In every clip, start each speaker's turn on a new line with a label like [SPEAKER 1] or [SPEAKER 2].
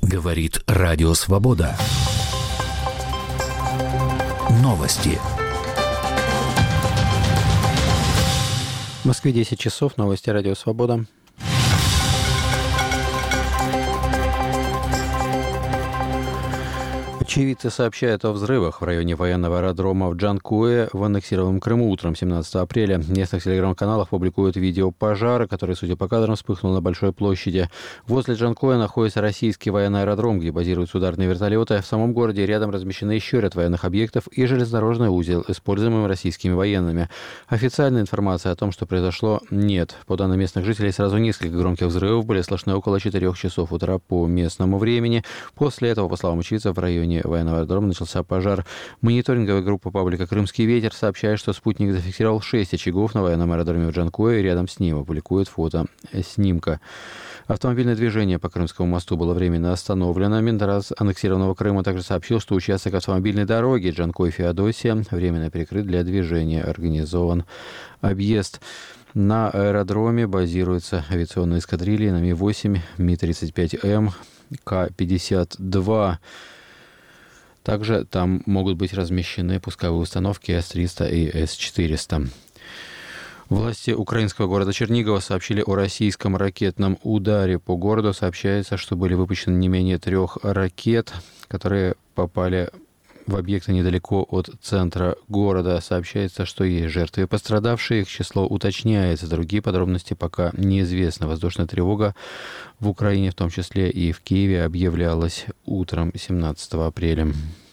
[SPEAKER 1] Говорит Радио Свобода. Новости.
[SPEAKER 2] В Москве 10 часов. Новости Радио Свобода. Очевидцы сообщают о взрывах в районе военного аэродрома в Джанкое в аннексированном Крыму утром 17 апреля. В местных телеграм-каналах публикуют видео пожара, который, судя по кадрам, вспыхнул на большой площади. Возле Джанкое находится российский военный аэродром, где базируются ударные вертолеты. В самом городе рядом размещены еще ряд военных объектов и железнодорожный узел, используемый российскими военными. Официальной информации о том, что произошло, нет. По данным местных жителей, сразу несколько громких взрывов были слышны около 4 часов утра по местному времени. После этого, по словам очевидцев, в районе военного аэродрома начался пожар. Мониторинговая группа паблика «Крымский ветер» сообщает, что спутник зафиксировал 6 очагов на военном аэродроме в Джанкое, и рядом с ним публикует фото снимка. Автомобильное движение по Крымскому мосту было временно остановлено. Минтранс аннексированного Крыма также сообщил, что участок автомобильной дороги Джанкой-Феодосия временно перекрыт для движения. Организован объезд. На аэродроме базируются авиационные эскадрильи на Ми-8, Ми-35М, К-52. Также там могут быть размещены пусковые установки С-300 и С-400. Власти украинского города Чернигова сообщили о российском ракетном ударе по городу. Сообщается, что были выпущены не менее 3 ракет, которые попали в объекты недалеко от центра города. Сообщается, что есть жертвы и пострадавшие. Их число уточняется. Другие подробности пока неизвестны. Воздушная тревога в Украине, в том числе и в Киеве, объявлялась утром 17 апреля.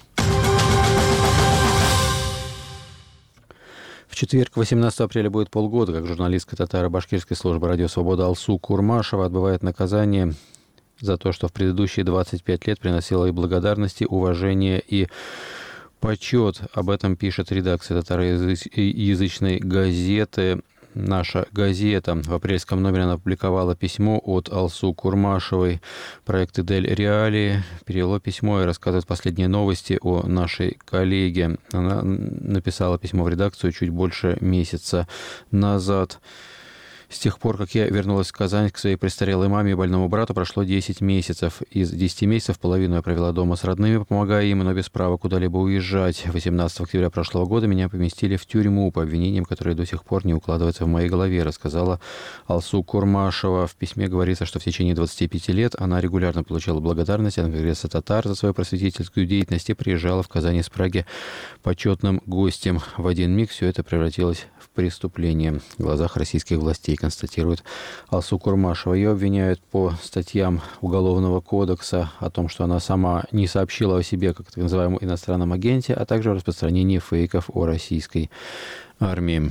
[SPEAKER 2] В четверг, 18 апреля, будет полгода, как журналистка татаро-башкирской службы «Радио Свобода» Алсу Курмашева отбывает наказание за то, что в предыдущие 25 лет приносила и благодарности, уважение и почет. Об этом пишет редакция татароязычной газеты «Наша газета». В апрельском номере она опубликовала письмо от Алсу Курмашевой. Проект «Идель Реалии» перевело письмо и рассказывает последние новости о нашей коллеге. Она написала письмо в редакцию чуть больше месяца назад. С тех пор, как я вернулась в Казань к своей престарелой маме и больному брату, прошло 10 месяцев. Из 10 месяцев половину я провела дома с родными, помогая им, но без права куда-либо уезжать. 18 октября прошлого года меня поместили в тюрьму по обвинениям, которые до сих пор не укладываются в моей голове, рассказала Алсу Курмашева. В письме говорится, что в течение 25 лет она регулярно получала благодарность от Конгресса татар за свою просветительскую деятельность и приезжала в Казань из Праги почетным гостем. В один миг все это превратилось в преступление в глазах российских властей, констатирует Алсу Курмашева. Ее обвиняют по статьям Уголовного кодекса о том, что она сама не сообщила о себе как так называемом иностранном агенте, а также о распространении фейков о российской армии.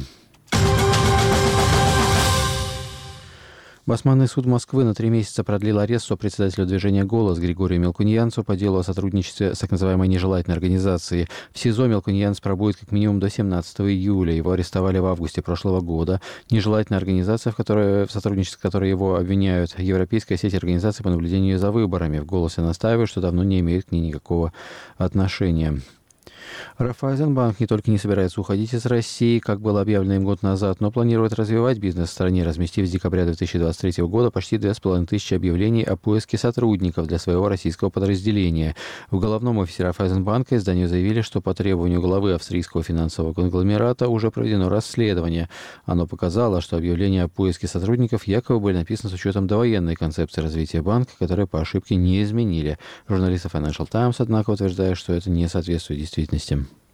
[SPEAKER 2] Басманный суд Москвы на 3 месяца продлил арест сопредседателю движения «Голос» Григорию Мелкуньянцу по делу о сотрудничестве с так называемой нежелательной организацией. В СИЗО Мелкуньянц пробудет как минимум до 17 июля. Его арестовали в августе прошлого года. Нежелательная организация, в сотрудничестве с которой его обвиняют, Европейская сеть организаций по наблюдению за выборами. В «Голосе» настаивают, что давно не имеет к ней никакого отношения. Райффайзенбанк не только не собирается уходить из России, как было объявлено им год назад, но планирует развивать бизнес в стране, разместив с декабря 2023 года почти 2500 объявлений о поиске сотрудников для своего российского подразделения. В головном офисе Райффайзенбанка изданию заявили, что по требованию главы австрийского финансового конгломерата уже проведено расследование. Оно показало, что объявления о поиске сотрудников якобы были написаны с учетом довоенной концепции развития банка, которую по ошибке не изменили. Журналисты Financial Times, однако, утверждают, что это не соответствует действительности.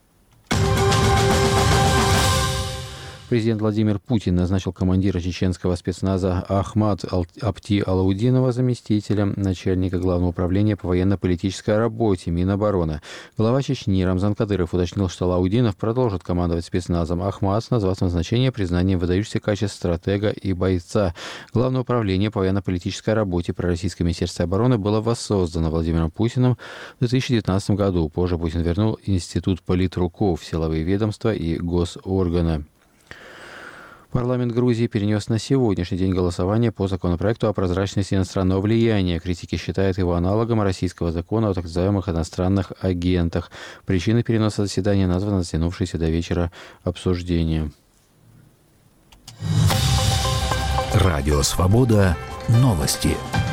[SPEAKER 2] Президент Владимир Путин назначил командира чеченского спецназа Ахмад Апти Алаудинова заместителем начальника Главного управления по военно-политической работе Минобороны. Глава Чечни Рамзан Кадыров уточнил, что Алаудинов продолжит командовать спецназом. Ахмад назвал назначение признанием выдающихся качеств стратега и бойца. Главное управление по военно-политической работе при Российском министерстве обороны было воссоздано Владимиром Путиным в 2019 году. Позже Путин вернул Институт политруков, силовые ведомства и госорганы. Парламент Грузии перенес на сегодняшний день голосование по законопроекту о прозрачности иностранного влияния. Критики считают его аналогом российского закона о так называемых иностранных агентах. Причиной переноса заседания названо затянувшееся до вечера обсуждение.
[SPEAKER 1] Радио Свобода. Новости.